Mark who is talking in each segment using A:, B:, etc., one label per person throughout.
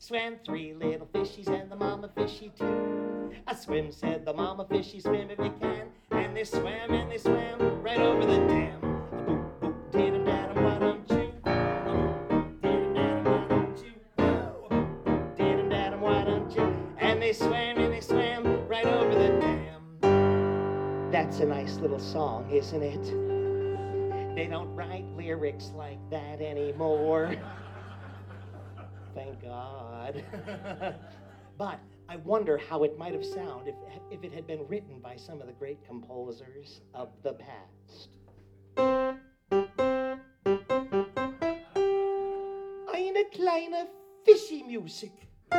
A: Swam three little fishies and the mama fishy too. A swim, said the mama fishy, swim if you can. And they swam right over the dam. A boop, boop, dee-dum, da-dum, why don't you? Dee-dum, da-dum, why don't you? Oh, dee-dum, da-dum, why don't you? And they swam right over the dam. That's a nice little song, isn't it? They don't write lyrics like that anymore. Thank God. But I wonder how it might have sounded if it had been written by some of the great composers of the past. Eine kleine fishy music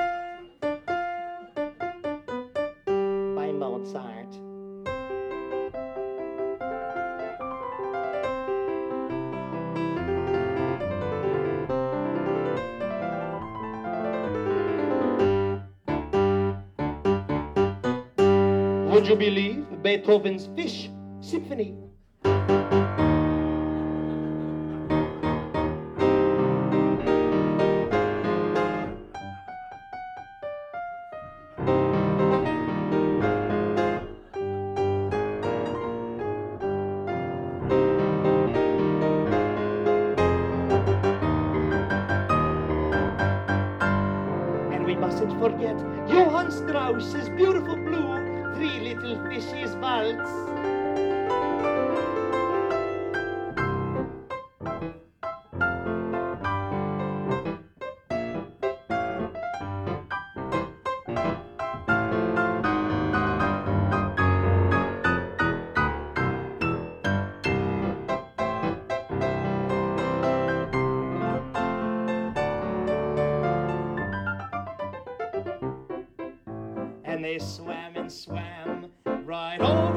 A: by Mozart. Would you believe Beethoven's Fish Symphony? And we mustn't forget Johann Strauss's beautiful blue Three Little Fishies Waltz. And they swam right over